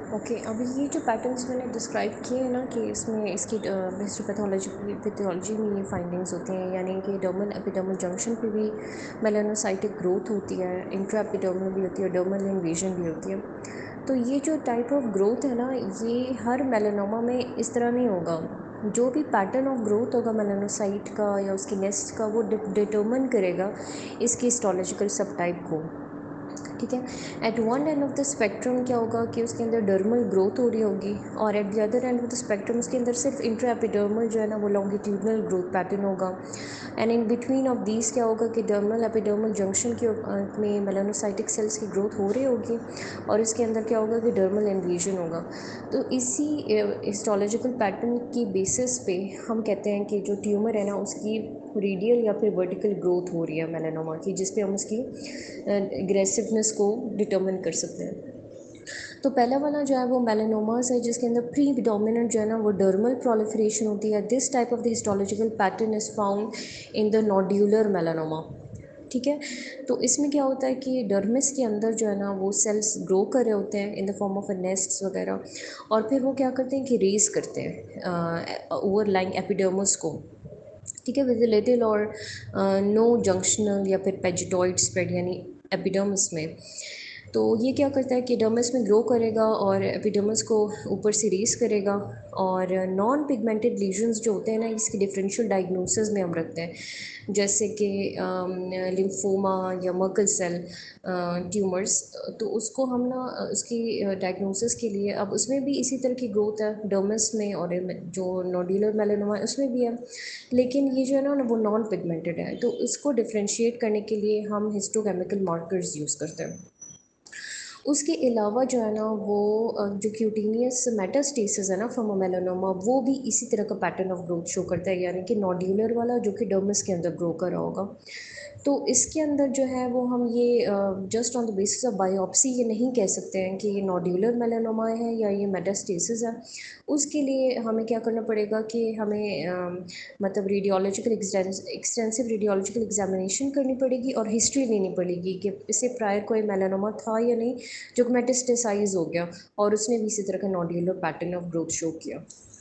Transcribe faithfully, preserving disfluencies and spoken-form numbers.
Okay, अभी ये जो पैटर्न्स मैंने डिस्क्राइब किए हैं ना कि इसमें इसकी हिस्टोपैथोलॉजी पैथोलॉजी में ये फाइंडिंग्स होती हैं, यानी कि डर्मल एपिडर्मल जंक्शन पे भी मेलानोसाइटिक ग्रोथ होती है, इंट्रा एपिडर्मल भी होती है, डर्मल इन्वेजन भी होती है। तो ये जो टाइप ऑफ ग्रोथ है ना, ये हर मेलानोमा में इस तरह नहीं होगा। जो भी पैटर्न ऑफ ग्रोथ होगा मेलानोसाइट का या उसकी नेस्ट का, वो डिटर्मिन करेगा इसकी हिस्टोलॉजिकल सब टाइप को। ठीक है, at one end of the spectrum क्या होगा कि उसके अंदर डर्मल ग्रोथ हो रही होगी, और at the other end of the spectrum उसके अंदर सिर्फ इंट्रा एपिडर्मल जो है ना वो लॉन्गिट्यूडनल ग्रोथ पैटर्न होगा। And in between of these क्या होगा कि डर्मल एपिडर्मल जंक्शन के में मेलानोसाइटिक सेल्स की ग्रोथ हो रही होगी, और इसके अंदर क्या होगा कि डर्मल इन्वेजन होगा। तो इसी हिस्टोलॉजिकल पैटर्न की बेसिस पे हम कहते हैं कि जो ट्यूमर है ना उसकी रेडियल या फिर वर्टिकल ग्रोथ हो रही है मेलानोमा की, जिस पे हम उसकी एग्रेसिवनेस को डिटर्मिन कर सकते हैं। तो पहला वाला जो है वो मेलानोमास है, जिसके अंदर प्री डोमिनेंट जो है ना वो डर्मल प्रोलिफरेशन होती है। This type of the histological pattern is found in the nodular melanoma. ठीक है, तो इसमें क्या होता है कि डर्मिस के अंदर जो है ना वो सेल्स ग्रो कर रहे होते हैं in the form of a nests वगैरह, और फिर वो क्या करते हैं कि रेस करते हैं ओवरलाइंग एपिडर्मस को। ठीक है, विद लिटिल और नो जंक्शनल या फिर पेजिटॉइड स्प्रेड यानी एपिडर्मिस में। तो ये क्या करता है कि डर्मिस में ग्रो करेगा और एपिडर्मिस को ऊपर से रेस करेगा, और नॉन पिगमेंटेड लीजन्स जो होते हैं ना इसकी डिफरेंशियल डायग्नोसिस में हम रखते हैं, जैसे कि लिम्फोमा या मर्कल सेल ट्यूमर्स। तो उसको हम ना उसकी डायग्नोसिस के लिए, अब उसमें भी इसी तरह की ग्रोथ है डर्मिस में, और जो नोड्यूलर मेलानोमा है उसमें भी है, लेकिन ये जो है ना वो नॉन पिगमेंटेड है। तो इसको डिफ्रेंशिएट करने के लिए हम हिस्टोकेमिकल मार्कर्स यूज़ करते हैं। उसके अलावा जो है ना वो जो क्यूटेनियस मेटास्टेसिस है ना फ्रॉम अ मेलानोमा, वो भी इसी तरह का पैटर्न ऑफ ग्रोथ शो करता है, यानी कि नोड्यूलर वाला जो कि डर्मिस के अंदर ग्रो कर रहा होगा। तो इसके अंदर जो है वो हम ये just on the basis of biopsy ये नहीं कह सकते हैं कि ये नोड्यूलर मेलानोमा है या ये मेटास्टेसिस है। उसके लिए हमें क्या करना पड़ेगा कि हमें अ, मतलब रेडियोलॉजिकल एक्सटेंसिव रेडियोलॉजिकल एग्जामिनेशन करनी पड़ेगी, और हिस्ट्री लेनी पड़ेगी कि इससे प्रायर कोई मेलानोमा था या नहीं जो मेटास्टेसाइज हो गया और उसने भी इसी तरह का nodular pattern of growth show किया।